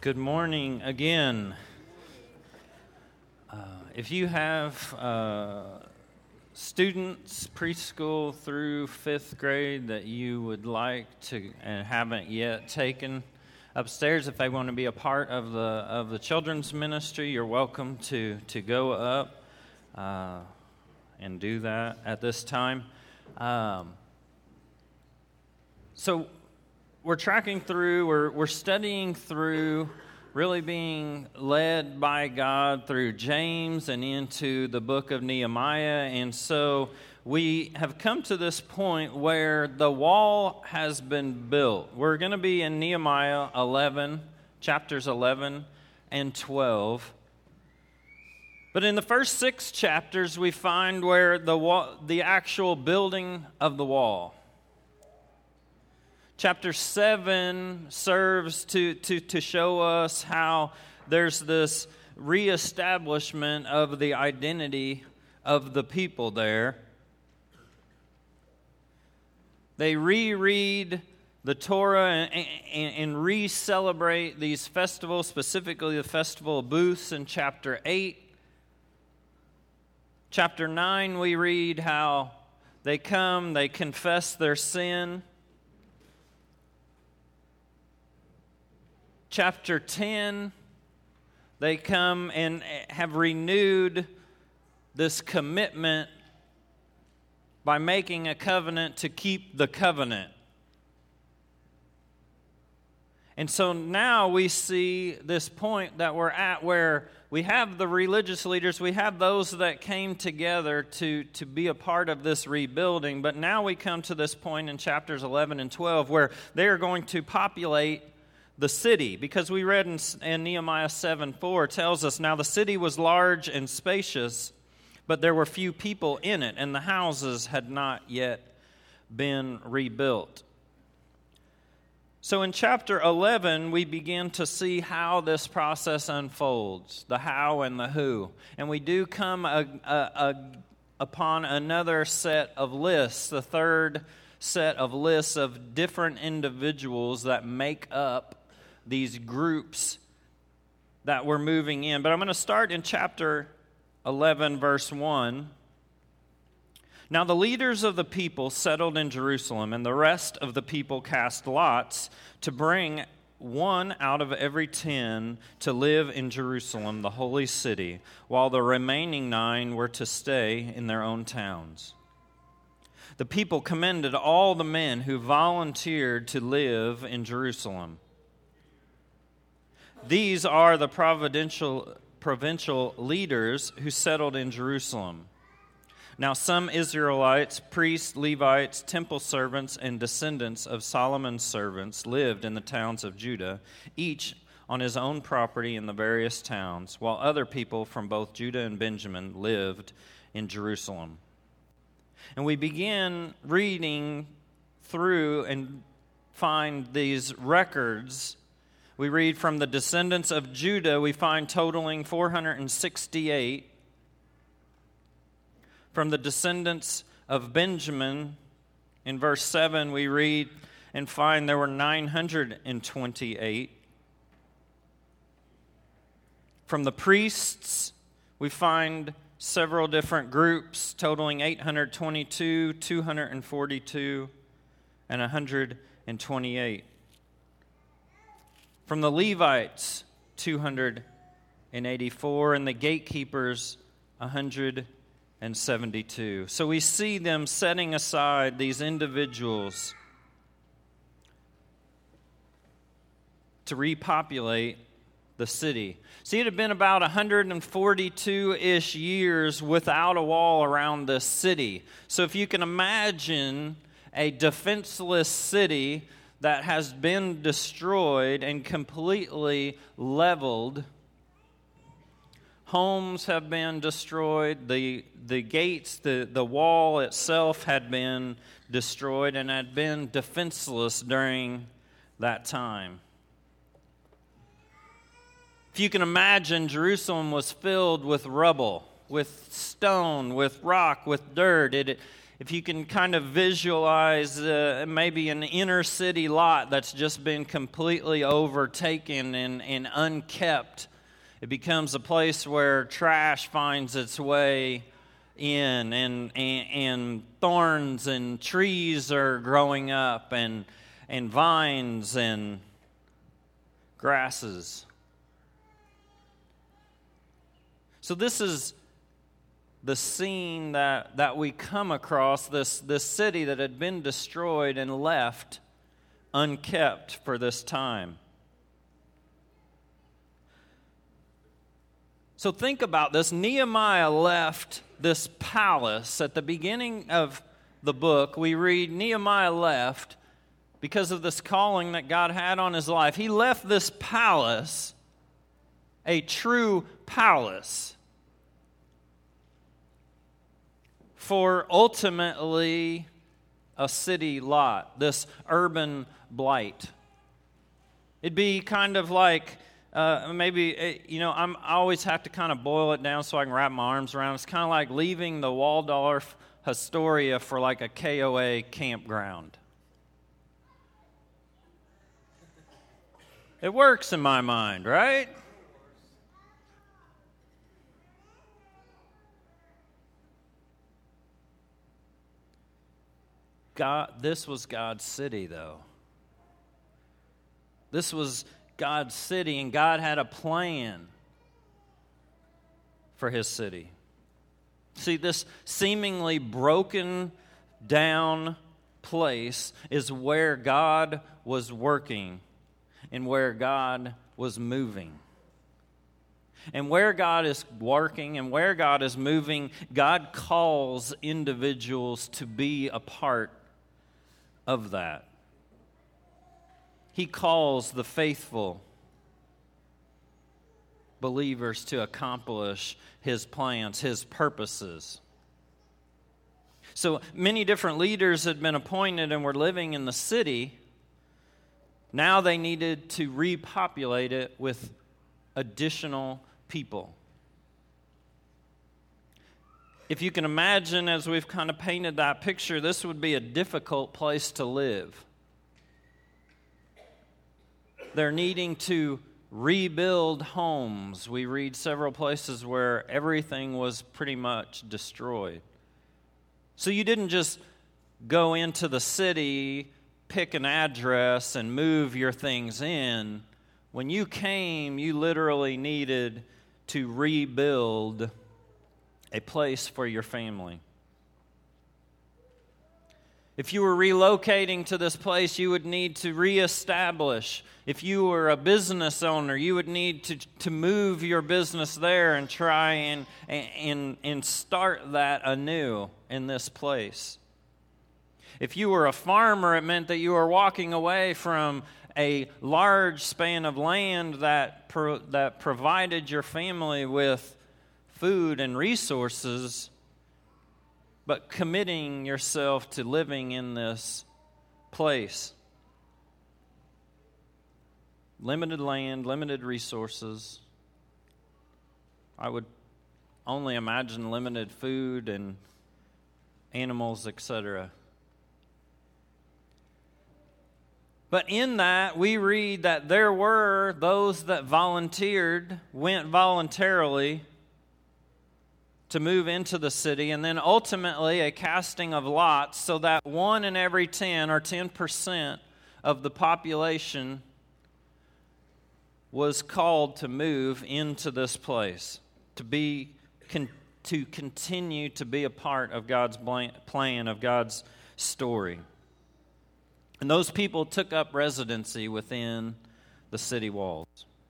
Good morning again. If you have students preschool through 5th grade that you would like to and haven't yet taken upstairs, if they want to be a part of the children's ministry, you're welcome to go up and do that at this time. So we're tracking through, we're studying through, really being led by God through James and into the book of Nehemiah. And so we have come to this point where the wall has been built. We're going to be in Nehemiah 11, chapters 11 and 12. But in the first 6 chapters, we find where the actual building of the wall. Chapter 7 serves to show us how there's this reestablishment of the identity of the people there. They reread the Torah and re-celebrate these festivals, specifically the Festival of Booths in chapter 8. Chapter 9, we read how they come, they confess their sin. Chapter 10, they come and have renewed this commitment by making a covenant to keep the covenant. And so now we see this point that we're at where we have the religious leaders, we have those that came together to be a part of this rebuilding, but now we come to this point in chapters 11 and 12 where they are going to populate the city, because we read in Nehemiah 7:4 tells us, now the city was large and spacious, but there were few people in it, and the houses had not yet been rebuilt. So in chapter 11, we begin to see how this process unfolds, the how and the who. And we do come upon another set of lists, the third set of lists of different individuals that make up these groups that we're moving in. But I'm going to start in chapter 11, verse 1. Now the leaders of the people settled in Jerusalem, and the rest of the people cast lots to bring one out of every 10 to live in Jerusalem, the holy city, while the remaining 9 were to stay in their own towns. The people commended all the men who volunteered to live in Jerusalem. These are the provincial leaders who settled in Jerusalem. Now some Israelites, priests, Levites, temple servants, and descendants of Solomon's servants lived in the towns of Judah, each on his own property in the various towns, while other people from both Judah and Benjamin lived in Jerusalem. And we begin reading through and find these records. We read from the descendants of Judah, we find totaling 468. From the descendants of Benjamin, in verse 7, we read and find there were 928. From the priests, we find several different groups totaling 822, 242, and 128. From the Levites, 284, and the gatekeepers, 172. So we see them setting aside these individuals to repopulate the city. See, it had been about 142-ish years without a wall around this city. So if you can imagine a defenseless city that has been destroyed and completely leveled. Homes have been destroyed. The gates, the wall itself had been destroyed and had been defenseless during that time. If you can imagine, Jerusalem was filled with rubble, with stone, with rock, with dirt. if you can kind of visualize maybe an inner city lot that's just been completely overtaken and unkept, it becomes a place where trash finds its way in, and thorns and trees are growing up, and vines and grasses. So this is the scene that we come across, this city that had been destroyed and left unkept for this time. So think about this. Nehemiah left this palace. At the beginning of the book, we read Nehemiah left because of this calling that God had on his life. He left this palace, a true palace, for ultimately a city lot, this urban blight. It'd be kind of like maybe, I always have to kind of boil it down so I can wrap my arms around. It's kind of like leaving the Waldorf Astoria for like a KOA campground. It works in my mind, right? This was God's city, though. This was God's city, and God had a plan for his city. See, this seemingly broken down place is where God was working and where God was moving. And where God is working and where God is moving, God calls individuals to be a part of that. He calls the faithful believers to accomplish his plans, his purposes. So many different leaders had been appointed and were living in the city. Now they needed to repopulate it with additional people. If you can imagine, as we've kind of painted that picture, this would be a difficult place to live. They're needing to rebuild homes. We read several places where everything was pretty much destroyed. So you didn't just go into the city, pick an address, and move your things in. When you came, you literally needed to rebuild a place for your family. If you were relocating to this place, you would need to reestablish. If you were a business owner, you would need to move your business there and try and start that anew in this place. If you were a farmer, it meant that you were walking away from a large span of land that provided your family with food and resources, but committing yourself to living in this place. Limited land, limited resources. I would only imagine limited food and animals, etc. But in that, we read that there were those that went voluntarily to move into the city, and then ultimately a casting of lots so that 1 in every 10 or 10% of the population was called to move into this place, to continue to be a part of God's plan, of God's story. And those people took up residency within the city walls.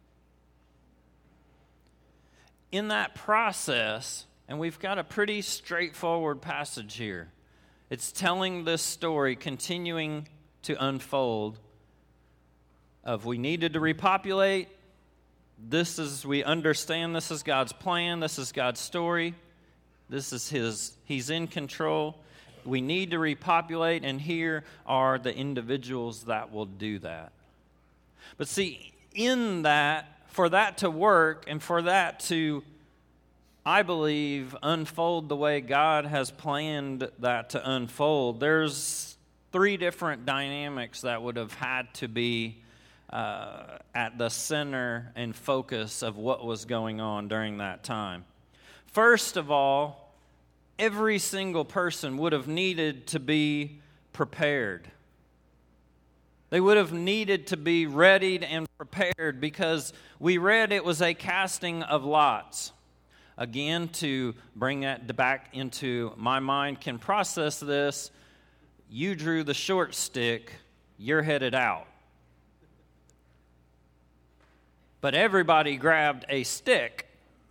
In that process, and we've got a pretty straightforward passage here. It's telling this story, continuing to unfold, of we needed to repopulate. We understand this is God's plan. This is God's story. This is He's in control. We need to repopulate, and here are the individuals that will do that. But see, in that, for that to work and for that to I believe, unfold the way God has planned that to unfold, there's 3 different dynamics that would have had to be at the center and focus of what was going on during that time. First of all, every single person would have needed to be prepared. They would have needed to be readied and prepared, because we read it was a casting of lots. Again, to bring that back into my mind, can process this, you drew the short stick, you're headed out. But everybody grabbed a stick.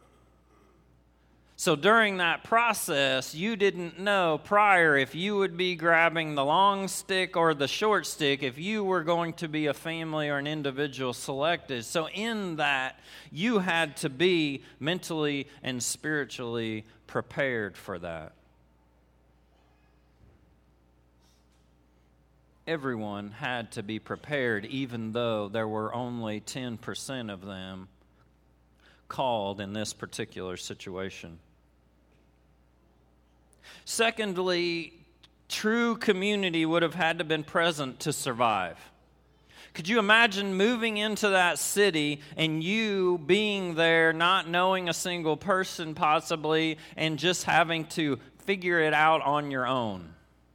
So during that process, you didn't know prior if you would be grabbing the long stick or the short stick, if you were going to be a family or an individual selected. So in that, you had to be mentally and spiritually prepared for that. Everyone had to be prepared, even though there were only 10% of them called in this particular situation. Secondly, true community would have had to have been present to survive. Could you imagine moving into that city and you being there, not knowing a single person possibly, and just having to figure it out on your own?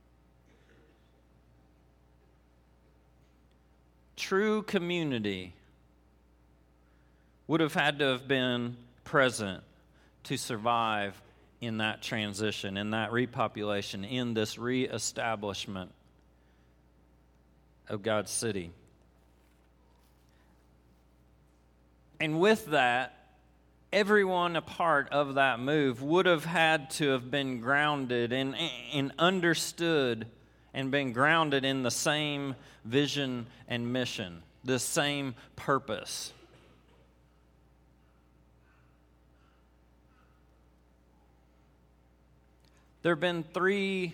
True community would have had to have been present to survive in that transition, in that repopulation, in this reestablishment of God's city. And with that, everyone a part of that move would have had to have been grounded and understood and been grounded in the same vision and mission, the same purpose. There have been three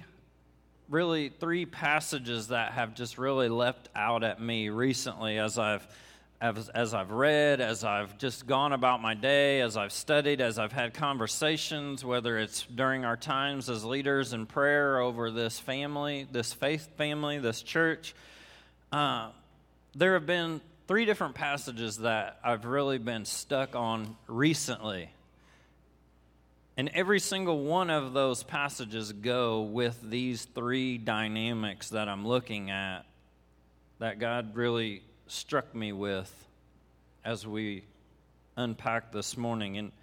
passages that have just really leapt out at me recently as I've read, as I've just gone about my day, as I've studied, as I've had conversations, whether it's during our times as leaders in prayer over this family, this faith family, this church. There have been 3 different passages that I've really been stuck on recently. And every single one of those passages go with these 3 dynamics that I'm looking at, that God really struck me with as we unpacked this morning. And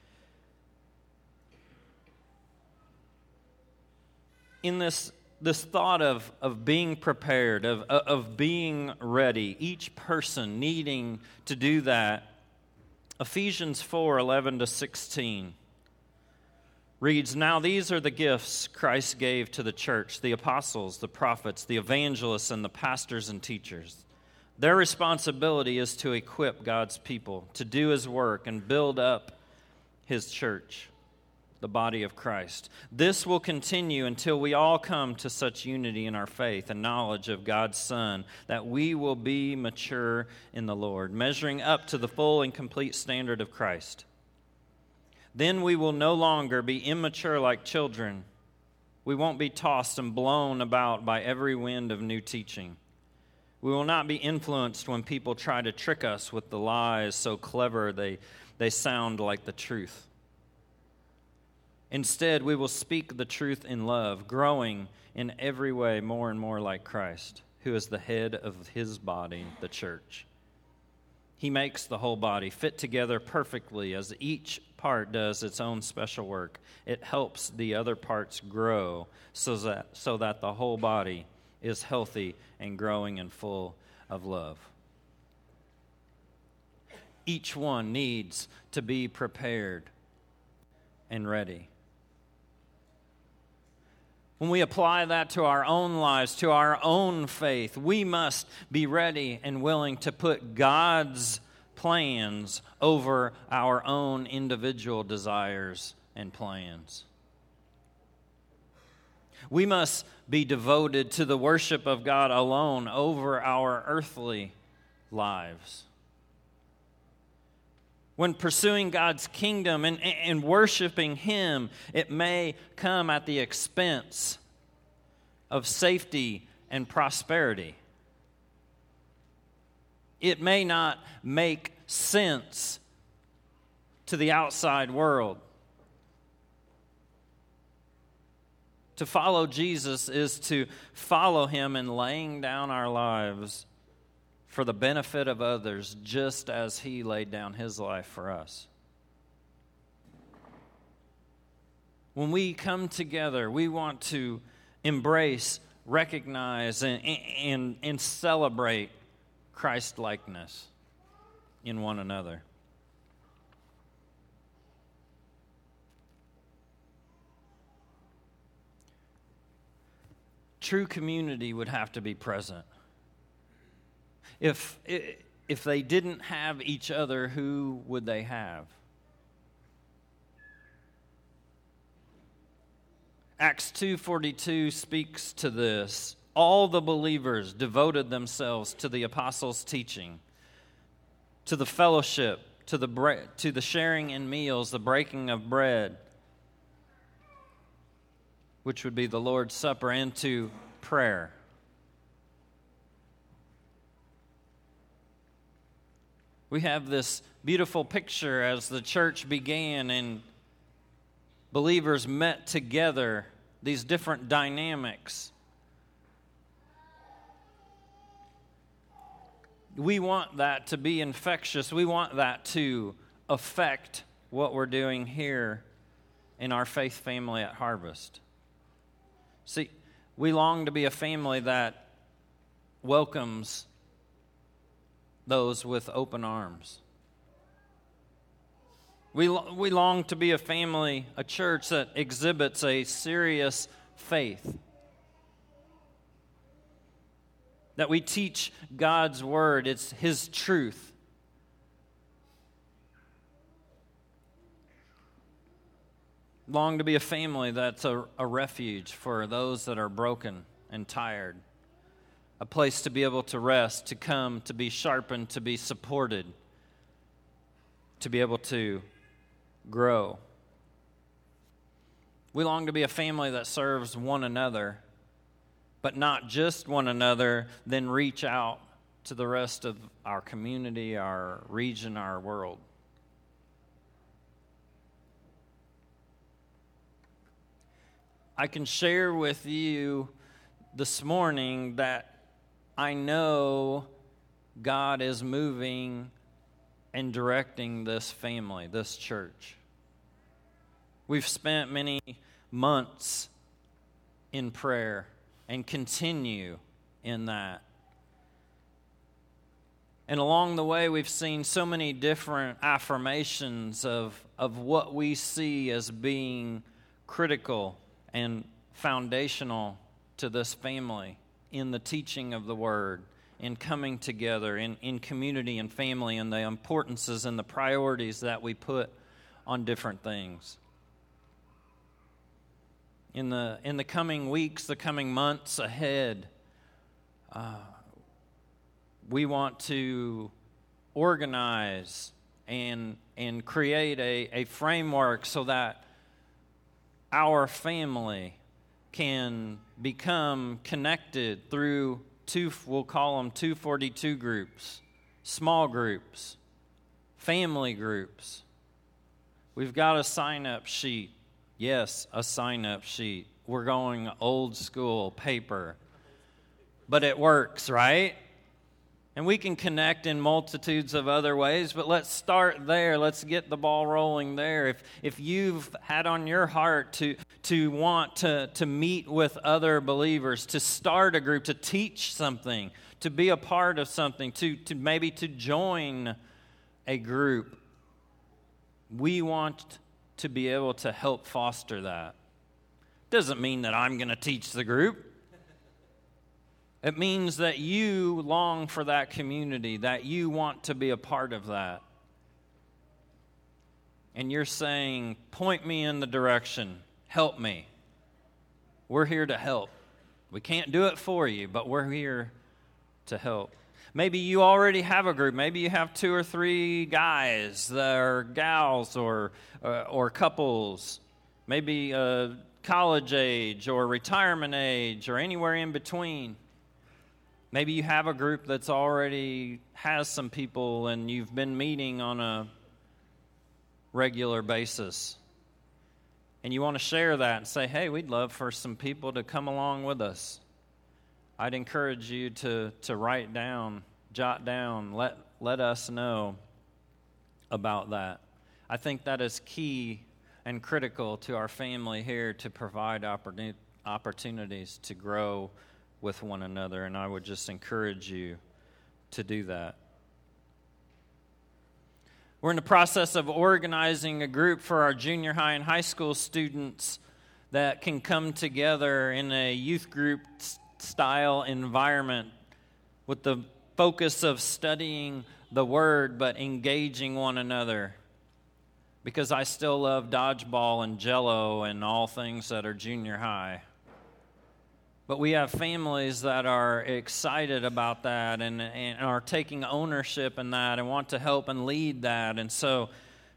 in this thought of being prepared, of being ready, each person needing to do that, Ephesians 4:11-16 reads, "Now these are the gifts Christ gave to the church, the apostles, the prophets, the evangelists, and the pastors and teachers. Their responsibility is to equip God's people to do His work and build up His church, the body of Christ. This will continue until we all come to such unity in our faith and knowledge of God's Son that we will be mature in the Lord, measuring up to the full and complete standard of Christ. Then we will no longer be immature like children. We won't be tossed and blown about by every wind of new teaching. We will not be influenced when people try to trick us with the lies so clever they sound like the truth. Instead, we will speak the truth in love, growing in every way more and more like Christ, who is the head of His body, the church. He makes the whole body fit together perfectly as each part does its own special work. It helps the other parts grow so that the whole body is healthy and growing and full of love." Each one needs to be prepared and ready. When we apply that to our own lives, to our own faith, we must be ready and willing to put God's plans over our own individual desires and plans. We must be devoted to the worship of God alone over our earthly lives. When pursuing God's kingdom and worshiping Him, it may come at the expense of safety and prosperity. It may not make sense to the outside world. To follow Jesus is to follow Him in laying down our lives for the benefit of others, just as He laid down His life for us. When we come together, we want to embrace, recognize, and celebrate Christ-likeness in one another. True community would have to be present. If they didn't have each other, who would they have? Acts 2:42 speaks to this. All the believers devoted themselves to the apostles' teaching, to the fellowship, to the sharing in meals, the breaking of bread, which would be the Lord's Supper, and to prayer. We have this beautiful picture as the church began and believers met together, these different dynamics. We want that to be infectious. We want that to affect what we're doing here in our faith family at Harvest. See, we long to be a family that welcomes those with open arms. We long to be a family, a church that exhibits a serious faith. That we teach God's word, it's His truth. Long to be a family that's a refuge for those that are broken and tired. A place to be able to rest, to come, to be sharpened, to be supported, to be able to grow. We long to be a family that serves one another, but not just one another, then reach out to the rest of our community, our region, our world. I can share with you this morning that I know God is moving and directing this family, this church. We've spent many months in prayer and continue in that. And along the way, we've seen so many different affirmations of what we see as being critical and foundational to this family in the teaching of the Word, in coming together, in community and family, and the importances and the priorities that we put on different things. In the coming weeks, the coming months ahead, we want to organize and create a framework so that our family can become connected through we'll call them 242 groups, small groups, family groups. We've got a sign-up sheet. Yes, a sign-up sheet. We're going old school paper. But it works, right? And we can connect in multitudes of other ways, but let's start there. Let's get the ball rolling there. If you've had on your heart to want to meet with other believers, to start a group, to teach something, to be a part of something, to maybe to join a group, we want to be able to help foster that. Doesn't mean that I'm going to teach the group. It means that you long for that community, that you want to be a part of that. And you're saying, point me in the direction, help me. We're here to help. We can't do it for you, but we're here to help. Maybe you already have a group. Maybe you have 2 or 3 guys or gals or couples. Maybe college age or retirement age or anywhere in between. Maybe you have a group that's already has some people and you've been meeting on a regular basis. And you want to share that and say, hey, we'd love for some people to come along with us. I'd encourage you to write down, jot down, let us know about that. I think that is key and critical to our family here to provide opportunities to grow with one another, and I would just encourage you to do that. We're in the process of organizing a group for our junior high and high school students that can come together in a youth group style environment with the focus of studying the Word but engaging one another. Because I still love dodgeball and Jell-O and all things that are junior high. But we have families that are excited about that and are taking ownership in that and want to help and lead that. And so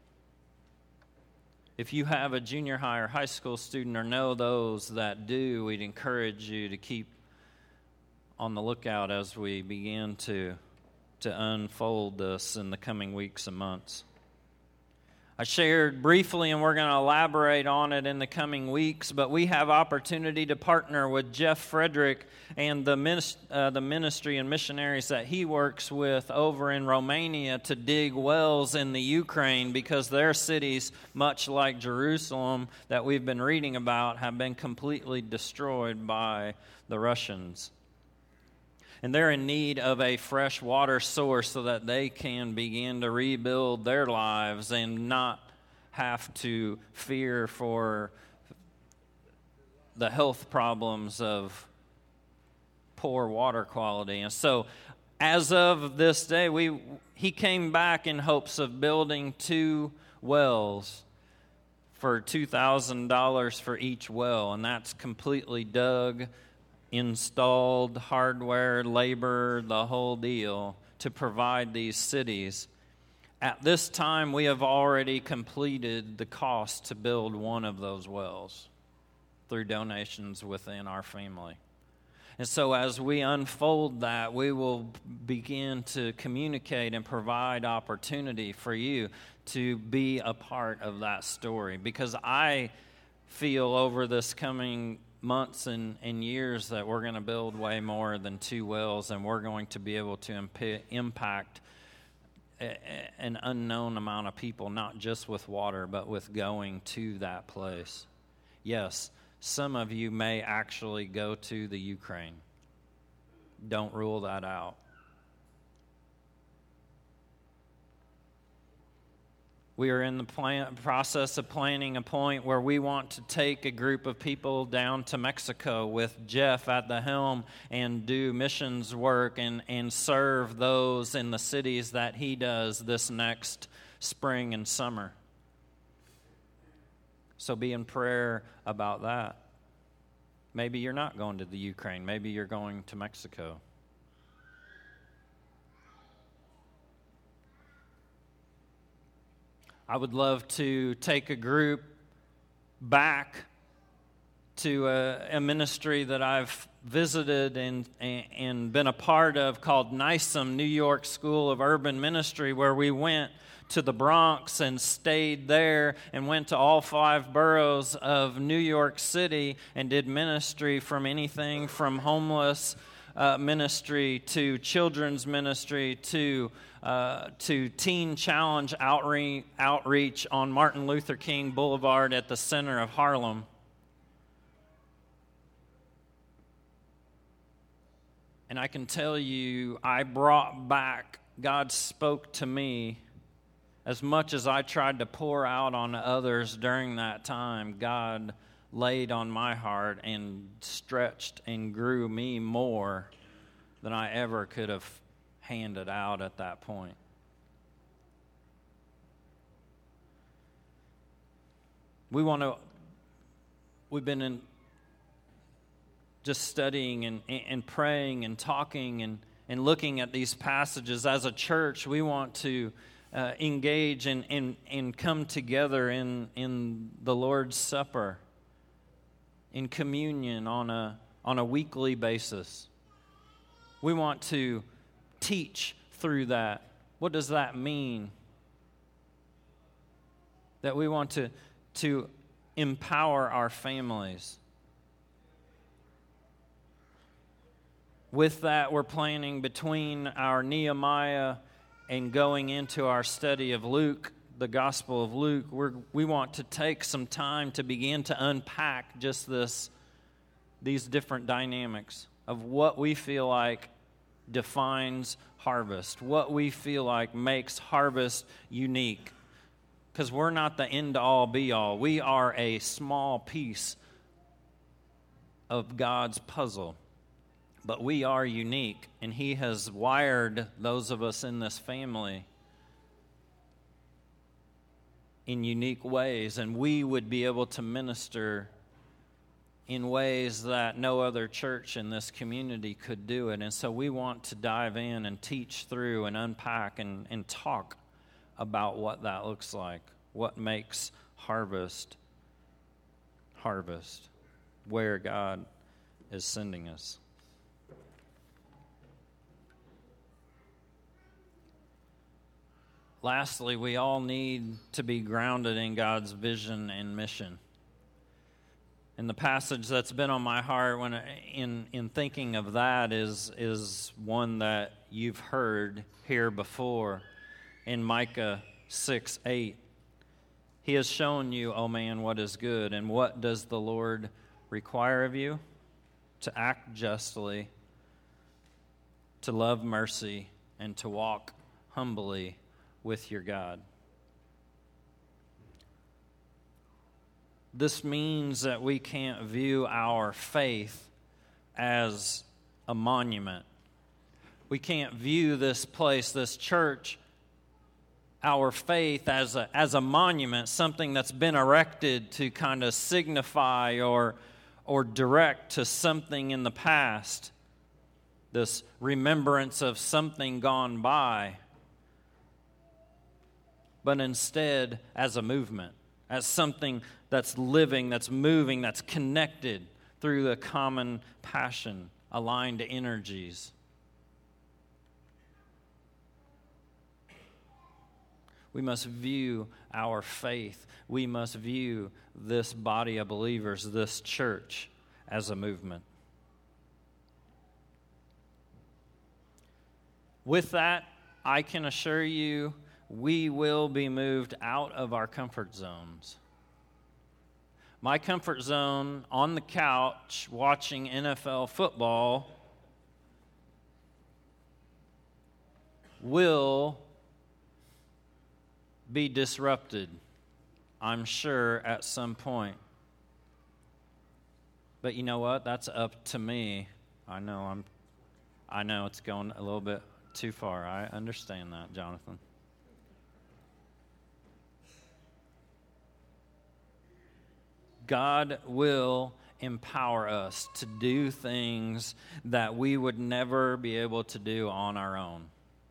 if you have a junior high or high school student or know those that do, we'd encourage you to keep on the lookout as we begin to unfold this in the coming weeks and months. I shared briefly, and we're going to elaborate on it in the coming weeks, but we have opportunity to partner with Jeff Frederick and the ministry and missionaries that he works with over in Romania to dig wells in the Ukraine, because their cities, much like Jerusalem that we've been reading about, have been completely destroyed by the Russians. And they're in need of a fresh water source so that they can begin to rebuild their lives and not have to fear for the health problems of poor water quality. And so as of this day, he came back in hopes of building 2 wells for $2,000 for each well, and that's completely dug, installed, hardware, labor, the whole deal to provide these cities. At this time, we have already completed the cost to build one of those wells through donations within our family. And so as we unfold that, we will begin to communicate and provide opportunity for you to be a part of that story. Because I feel over this coming months and years that we're going to build way more than 2 wells, and we're going to be able to impact an unknown amount of people, not just with water, but with going to that place. Yes, some of you may actually go to the Ukraine. Don't rule that out. We are in the process of planning a point where we want to take a group of people down to Mexico with Jeff at the helm and do missions work and serve those in the cities that he does this next spring and summer. So be in prayer about that. Maybe you're not going to the Ukraine. Maybe you're going to Mexico. I would love to take a group back to a ministry that I've visited and been a part of called NYSUM, New York School of Urban Ministry, where we went to the Bronx and stayed there and went to all 5 boroughs of New York City and did ministry from anything from homeless ministry to children's ministry to Teen Challenge outreach on Martin Luther King Boulevard at the center of Harlem. And I can tell you, I brought back, God spoke to me as much as I tried to pour out on others during that time. God laid on my heart and stretched and grew me more than I ever could have handed out at that point. We've been just studying and praying and talking and looking at these passages. As a church, we want to engage and come together in the Lord's Supper, in communion on a weekly basis. We want to teach through that. What does that mean? That we want to empower our families. With that, we're planning between our Nehemiah and going into our study of Luke, the Gospel of Luke, we want to take some time to begin to unpack just these different dynamics of what we feel like defines harvest, what we feel like makes harvest unique. Because we're not the end-all, be-all. We are a small piece of God's puzzle. But we are unique, and He has wired those of us in this family in unique ways, and we would be able to minister in ways that no other church in this community could do it. And so we want to dive in and teach through and unpack and talk about what that looks like, what makes harvest, where God is sending us. Lastly, we all need to be grounded in God's vision and mission. And the passage that's been on my heart when in thinking of that is one that you've heard here before in Micah 6:8. He has shown you, O man, what is good, and what does the Lord require of you? To act justly, to love mercy, and to walk humbly with your God. This means that we can't view our faith as a monument. We can't view this place, this church, our faith as a monument, something that's been erected to kind of signify or direct to something in the past, this remembrance of something gone by, but instead as a movement, as something that's living, that's moving, that's connected through the common passion, aligned energies. We must view our faith. We must view this body of believers, this church, as a movement. With that, I can assure you, we will be moved out of our comfort zones. My comfort zone on the couch watching NFL football will be disrupted, I'm sure, at some point. But you know what? That's up to me. I know it's going a little bit too far. I understand that, Jonathan. God will empower us to do things that we would never be able to do on our own.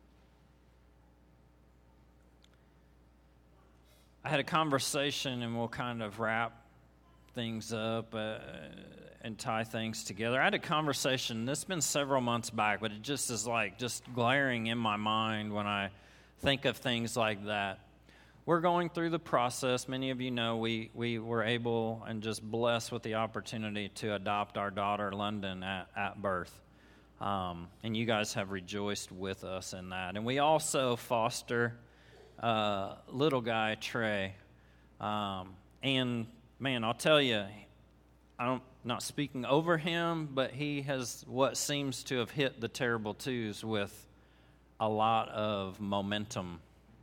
I had a conversation, and we'll kind of wrap things up and tie things together. I had a conversation, this has been several months back, but it just is like just glaring in my mind when I think of things like that. We're going through the process. Many of you know we were able and just blessed with the opportunity to adopt our daughter, London, at birth. And you guys have rejoiced with us in that. And we also foster little guy, Trey. And, man, I'll tell you, I'm not speaking over him, but he has what seems to have hit the terrible twos with a lot of momentum.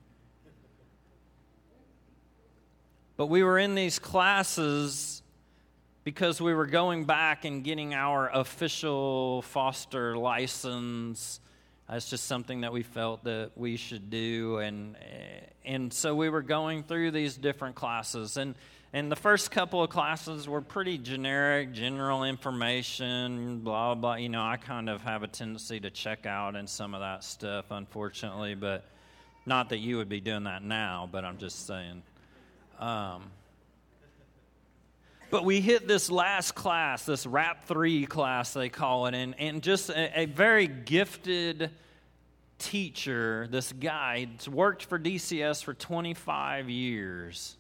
But we were in these classes because we were going back and getting our official foster license. It's just something that we felt that we should do. And so we were going through these different classes. And And the first couple of classes were pretty generic, general information, blah, blah. I kind of have a tendency to check out in some of that stuff, unfortunately, but not that you would be doing that now, but I'm just saying. But we hit this last class, this RAP 3 class, they call it, and just a very gifted teacher, this guy, worked for DCS for 25 years.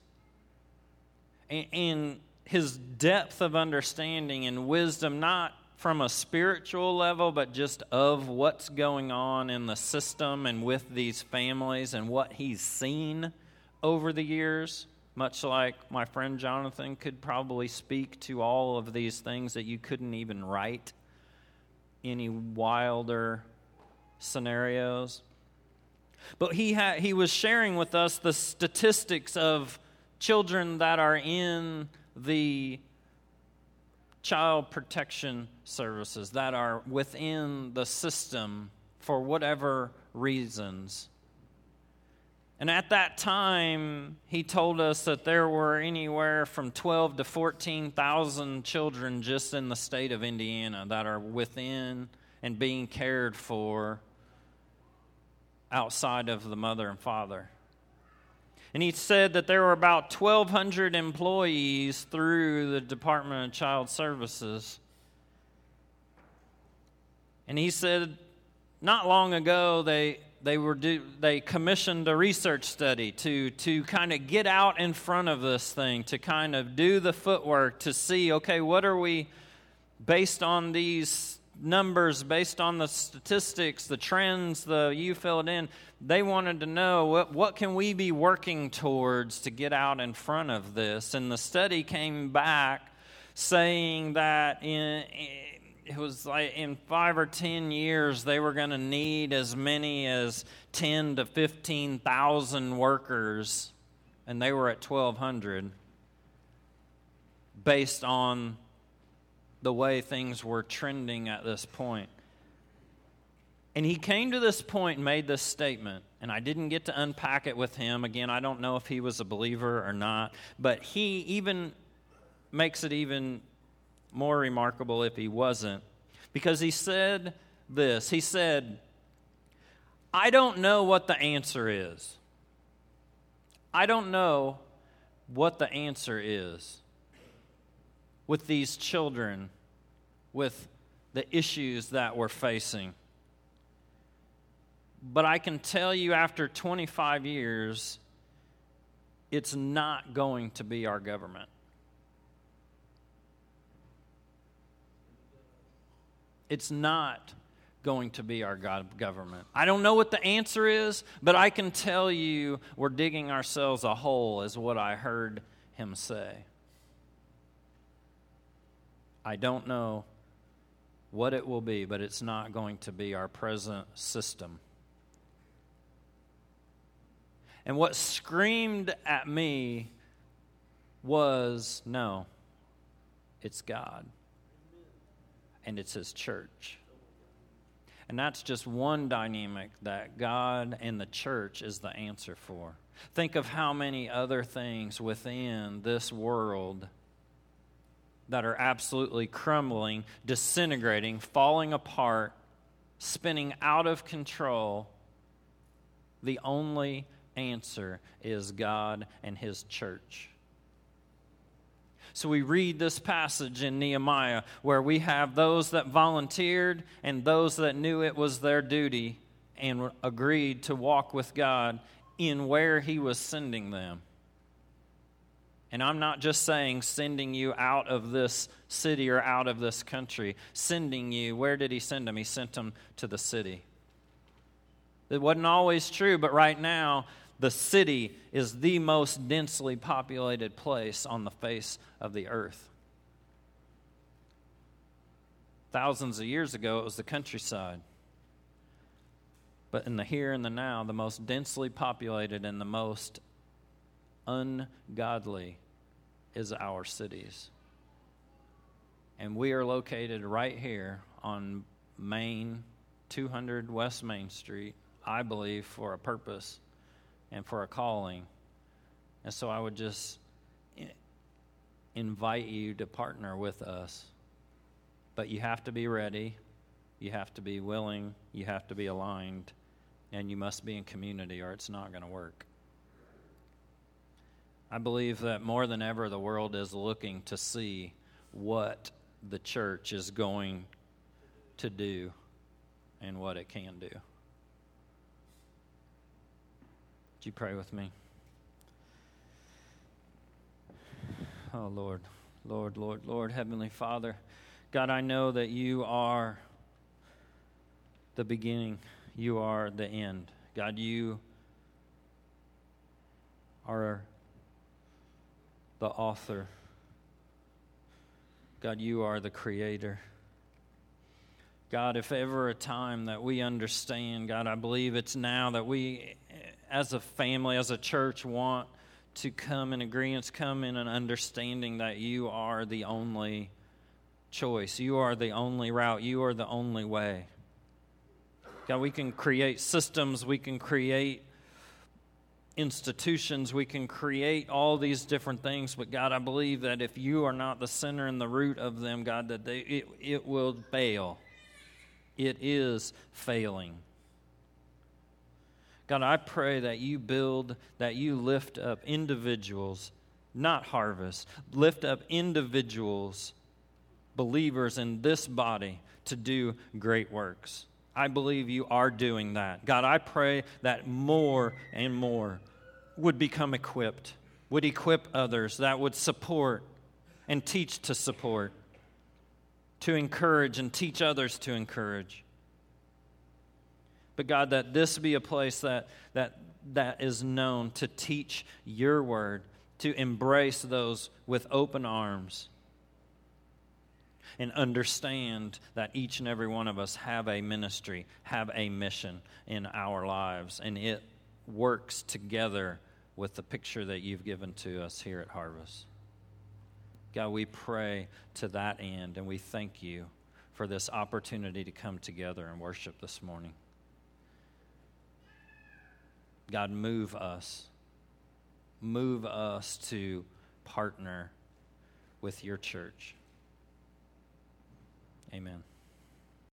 And his depth of understanding and wisdom, not from a spiritual level, but just of what's going on in the system and with these families and what he's seen over the years, much like my friend Jonathan could probably speak to all of these things that you couldn't even write any wilder scenarios. But he was sharing with us the statistics of children that are in the child protection services, that are within the system for whatever reasons. And at that time, he told us that there were anywhere from 12 to 14,000 children just in the state of Indiana that are within and being cared for outside of the mother and father. And he said that there were about 1,200 employees through the Department of Child Services. And he said not long ago they commissioned a research study to kind of get out in front of this thing, to kind of do the footwork to see, okay, what are we, based on these numbers, based on the statistics, the trends, you fill it in. They wanted to know what can we be working towards to get out in front of this. And the study came back saying that it was like in 5 or 10 years they were going to need as many as 10 to 15,000 workers, and they were at 1,200 based on the way things were trending at this point. And he came to this point and made this statement, and I didn't get to unpack it with him. Again, I don't know if he was a believer or not, but he even makes it even more remarkable if he wasn't, because he said this. He said, I don't know what the answer is. I don't know what the answer is with these children, with the issues that we're facing. But I can tell you after 25 years, it's not going to be our government. It's not going to be our government. I don't know what the answer is, but I can tell you we're digging ourselves a hole, is what I heard him say. I don't know what it will be, but it's not going to be our present system. And what screamed at me was, no, it's God. And it's His church. And that's just one dynamic that God and the church is the answer for. Think of how many other things within this world that are absolutely crumbling, disintegrating, falling apart, spinning out of control. The only answer is God and His church. So we read this passage in Nehemiah where we have those that volunteered and those that knew it was their duty and agreed to walk with God in where He was sending them. And I'm not just saying sending you out of this city or out of this country. Sending you, where did He send them? He sent them to the city. It wasn't always true, but right now, the city is the most densely populated place on the face of the earth. Thousands of years ago, it was the countryside. But in the here and the now, the most densely populated and the most ungodly is our cities. And we are located right here on Main, 200 West Main Street, I believe, for a purpose and for a calling. And so I would just invite you to partner with us. But you have to be ready, you have to be willing, you have to be aligned, and you must be in community or it's not going to work. I believe that more than ever the world is looking to see what the church is going to do and what it can do. Would you pray with me? Oh, Lord, Lord, Lord, Lord, Heavenly Father, God, I know that you are the beginning. You are the end. God, you are the author. God, you are the creator. God, if ever a time that we understand, God, I believe it's now that we, as a family, as a church, want to come in agreement, come in an understanding that you are the only choice. You are the only route. You are the only way. God, we can create systems. We can create institutions. We can create all these different things. But God, I believe that if you are not the center and the root of them, God, that it will fail. It is failing. God, I pray that you build, that you lift up individuals, not Harvest. Lift up individuals, believers in this body to do great works. I believe you are doing that. God, I pray that more and more would become equipped, would equip others, that would support and teach to support, to encourage and teach others to encourage. But God, that this be a place that is known to teach your word, to embrace those with open arms, and understand that each and every one of us have a ministry, have a mission in our lives, and it works together with the picture that you've given to us here at Harvest. God, we pray to that end, and we thank you for this opportunity to come together and worship this morning. God, move us to partner with your church. Amen.